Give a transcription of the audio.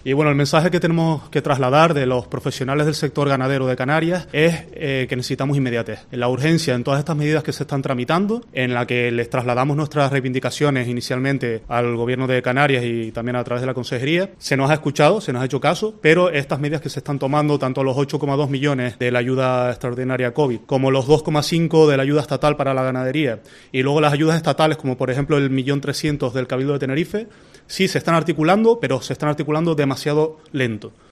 Y bueno, el mensaje que tenemos que trasladar de los profesionales del sector ganadero de Canarias es que necesitamos inmediatez. La urgencia en todas estas medidas que se están tramitando, en la que les trasladamos nuestras reivindicaciones inicialmente al Gobierno de Canarias y también a través de la Consejería, se nos ha escuchado, se nos ha hecho caso, pero estas medidas que se están tomando, tanto los 8,2 millones de la ayuda extraordinaria COVID, como los 2,5 de la ayuda estatal para la ganadería, y luego las ayudas estatales, como por ejemplo el 1.300.000 del Cabildo de Tenerife, sí se están articulando, pero se están articulando demasiado lento.